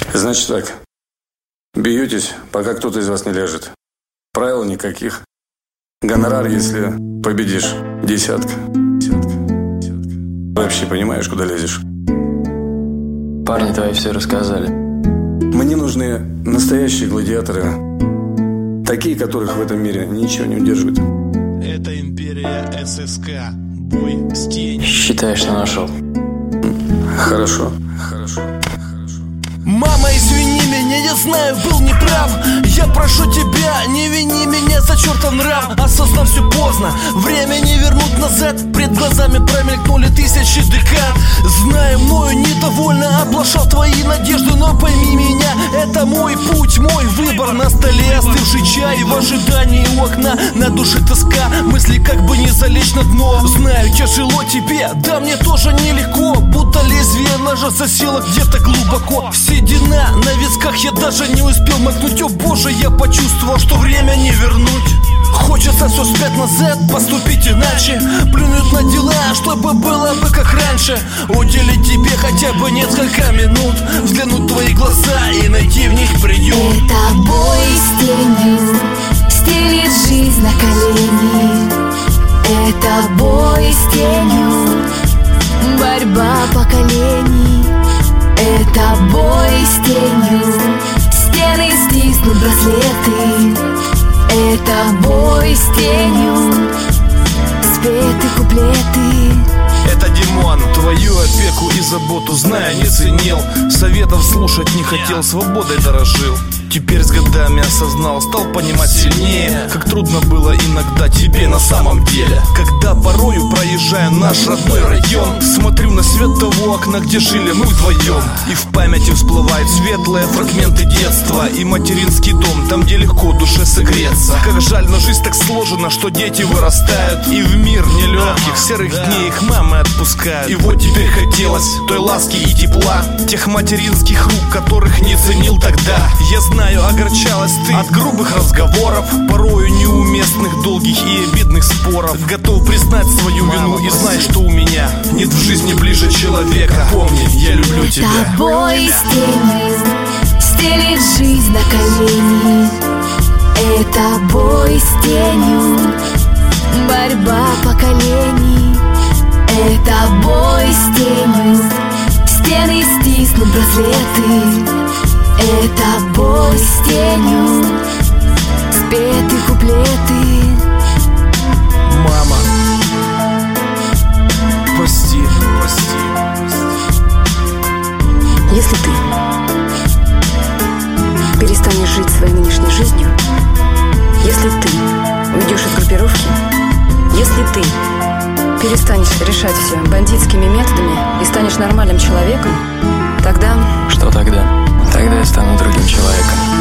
Значит так. Бьетесь, пока кто-то из вас не ляжет. Правил никаких. Гонорар, если победишь, 10. Вообще понимаешь, куда лезешь? Парни твои все рассказали. Мне нужны настоящие гладиаторы. Такие, которых в этом мире ничего не удерживает. Это империя ССК. Бой с тенью. Считай, что нашел. Хорошо. Мама, извини меня, я знаю, был неправ. Я прошу тебя, не вини меня за чертов нрав. Осознав все поздно, время не вернуть назад. Пред глазами промелькнули тысячи декад. Знаю, мною недовольно оплошал твои надежды. Но пойми меня, это мой путь, мой выбор. На столе остывший чай в ожидании у окна. На душе тоска, мысли как бы не залечь на дно. Знаю, тяжело тебе, да мне тоже нелегко. Будто лезвие ножа засело где-то глубоко. Седина на висках, я даже не успел макнуть. О боже, я почувствовал, что время не вернуть. Хочется все спять назад, поступить иначе. Плюнуть на дела, чтобы было бы как раньше. Уделить тебе хотя бы несколько минут. Взглянуть в твои глаза и найти в них приют. Это бой с тенью, стелит жизнь на колени. Это бой с тенью, борьба поколений. Это бой с тенью, стены стиснут браслеты. Это бой с тенью, спеты куплеты. Это Димон, твою опеку и заботу, зная, не ценил. Советов слушать не хотел, свободой дорожил. Теперь с годами осознал, стал понимать сильнее, как трудно было иногда тебе на самом деле. Когда порою, проезжая наш родной район, смотрю на свет того окна, где жили мы вдвоем. И в памяти всплывают светлые фрагменты детства и материнский дом, там, где легко душе согреться. Как жаль, но жизнь так сложена, что дети вырастают, и в мир нелегких серых дней их мамы отпускают. И вот теперь хотелось той ласки и тепла, тех материнских рук, которых не ценил тогда. Я знаю, огорчалась ты от грубых разговоров, порою неуместных, долгих и обидных споров. Готов признать свою вину и знай, что у меня нет в жизни ближе человека. Помни, я люблю тебя. Это бой с тенью, стелит жизнь на колени. Это бой с тенью, борьба поколений. Это бой с тенью, стены стиснут браслеты. Это бой с тенью, спеты куплеты. Мама, прости. Если ты перестанешь жить своей нынешней жизнью, если ты уйдешь из группировки, если ты перестанешь решать все бандитскими методами и станешь нормальным человеком, тогда... Что тогда? Тогда я стану другим человеком.